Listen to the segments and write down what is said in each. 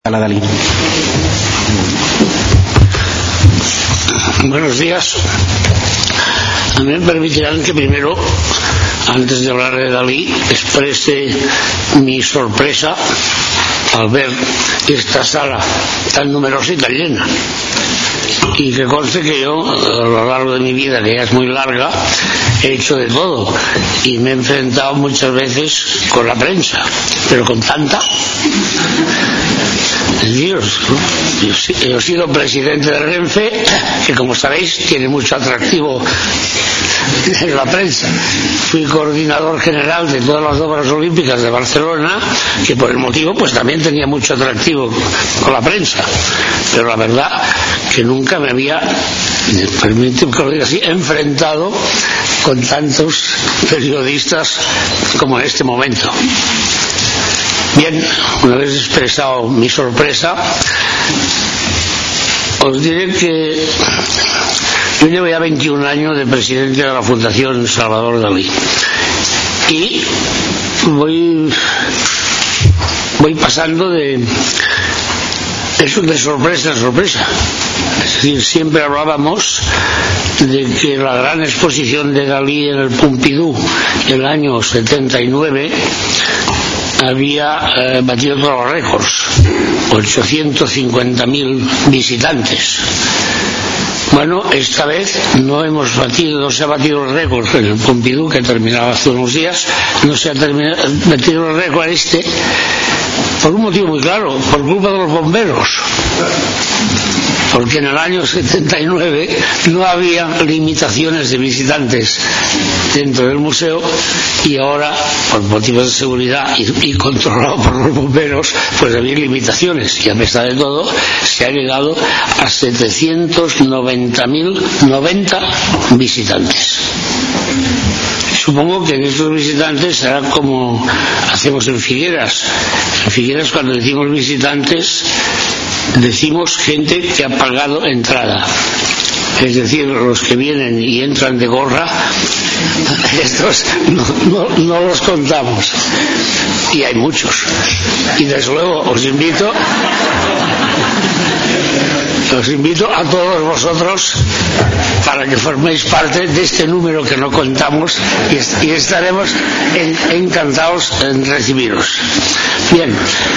a la Dalí. Buenos días. A mí me permitirán que primero, antes de hablar de Dalí, exprese mi sorpresa al ver esta sala tan numerosa y tan llena. Y que conste que yo, a lo largo de mi vida, que ya es muy larga, he hecho de todo y me he enfrentado muchas veces con la prensa, pero con tanta. Dios, yo he sido presidente de Renfe, que como sabéis tiene mucho atractivo en la prensa. Fui coordinador general de todas las obras olímpicas de Barcelona, que por el motivo pues también tenía mucho atractivo con la prensa, pero la verdad que nunca me había, permíteme que lo diga así, enfrentado con tantos periodistas como en este momento. Bien, una vez expresado mi sorpresa, os diré que yo llevo ya 21 años de presidente de la Fundación Salvador Dalí y voy pasando de sorpresa en sorpresa. Es decir, siempre hablábamos de que la gran exposición de Dalí en el Pompidou el año 79 había batido todos los récords, 850.000 visitantes. Bueno, esta vez no se ha batido el récord en el Pompidou, que terminaba hace unos días, no se ha batido el récord por un motivo muy claro, por culpa de los bomberos. Porque en el año 79 no había limitaciones de visitantes dentro del museo y ahora, por motivos de seguridad y controlado por los bomberos, pues había limitaciones y a pesar de todo se ha llegado a 790.090 visitantes. Supongo que en estos visitantes será como hacemos en Figueras. En Figueras, cuando decimos visitantes, decimos gente que ha pagado entrada. Es decir, los que vienen y entran de gorra, estos no los contamos. Y hay muchos. Y desde luego os invito a todos vosotros para que forméis parte de este número que no contamos y estaremos encantados en recibiros. Bien.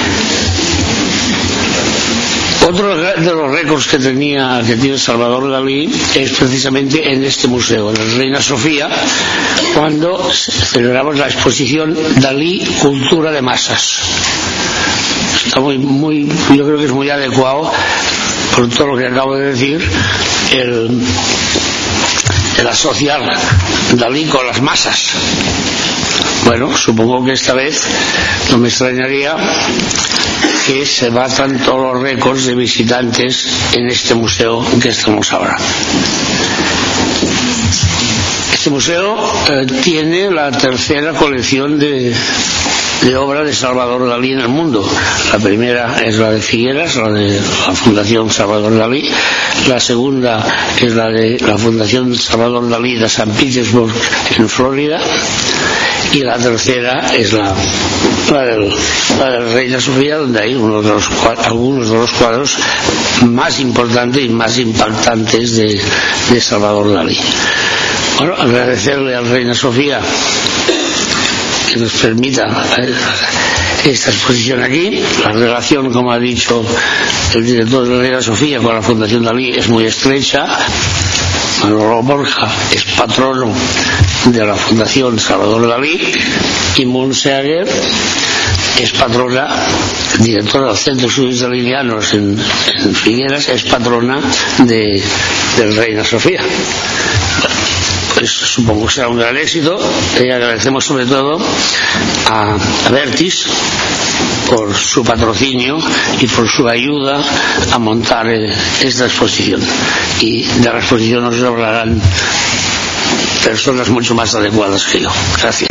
Otro de los récords que tiene Salvador Dalí es precisamente en este museo, en la Reina Sofía, cuando celebramos la exposición Dalí, Cultura de Masas. Está yo creo que es muy adecuado, por todo lo que acabo de decir, el asociar Dalí con las masas. Bueno, supongo que esta vez no me extrañaría que se batan todos los récords de visitantes en este museo en que estamos ahora. Este museo tiene la tercera colección de obras de Salvador Dalí en el mundo. La primera es la de Figueras, la de la Fundación Salvador Dalí. La segunda es la de la Fundación Salvador Dalí de San Petersburg, en Florida. Y la tercera es la de Reina Sofía, donde hay algunos de los cuadros más importantes y más impactantes de Salvador Dalí. Bueno, agradecerle a Reina Sofía que nos permita esta exposición aquí. La relación, como ha dicho el director de Reina Sofía, con la Fundación Dalí es muy estrecha. Manolo Borja es patrono de la Fundación Salvador Dalí y Montse Aguer es patrona, directora del Centro de Estudios Dalínianos en Figueras, es patrona de Reina Sofía. Pues supongo que será un gran éxito y agradecemos sobre todo a Vertis por su patrocinio y por su ayuda a montar esta exposición, y de la exposición nos hablarán personas mucho más adecuadas que yo. Gracias.